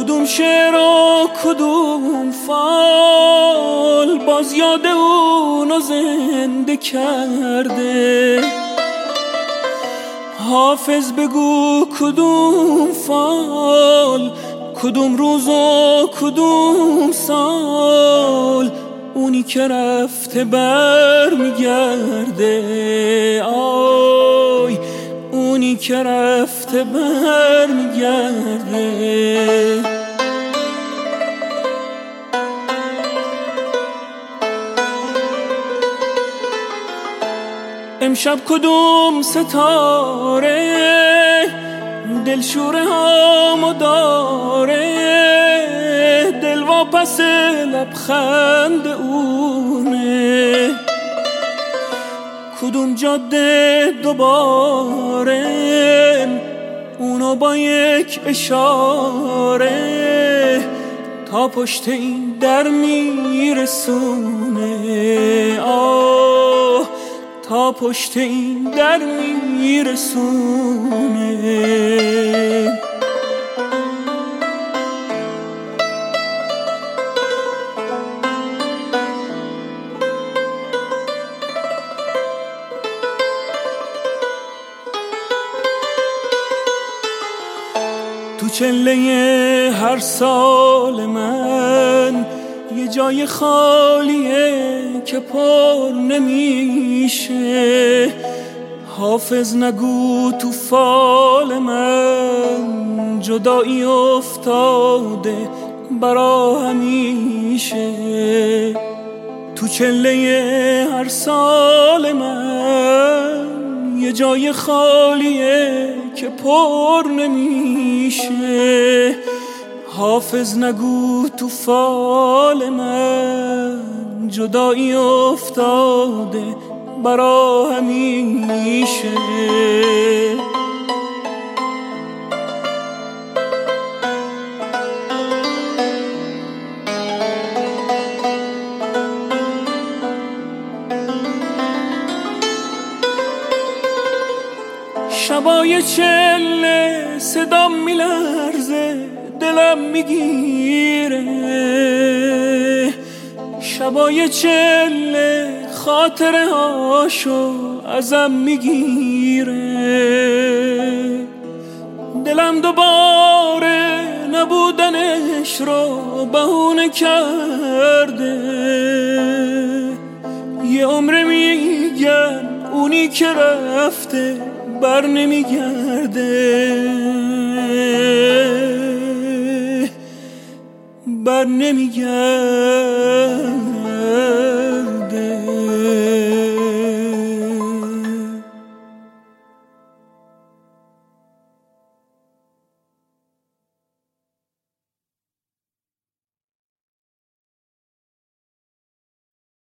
کدوم شعر و کدوم فال باز یاد اونو زنده کرده. حافظ بگو کدوم فال، کدوم روز و کدوم سال، اونی که رفته بر میگرده. آی اونی که رفته بر میگرده. امشب کدوم ستاره دلشوره هامو داره، دل واپس لبخند اونه. کدوم جاده دوباره اونو با یک اشاره تا پشت این در میرسونه. آه تا پشت این در میرسونه. تو چله هر سال من یه جای خالیه که پر نمیشه. حافظ نگو تو فال من جدایی افتاده برا همیشه. تو چله هر سال من یه جای خالیه که پر نمیشه. حافظ نگو تو فال من جدایی افتاده برا همیشه. شبای چله صدام میلرزه دلم میگیره. شبای چله خاطره هاشو ازم میگیره. دلم دوباره نبودنش رو بهونه کرده. یه عمر میگن اونی که رفته بر نمیگرده. بر نمیگرده.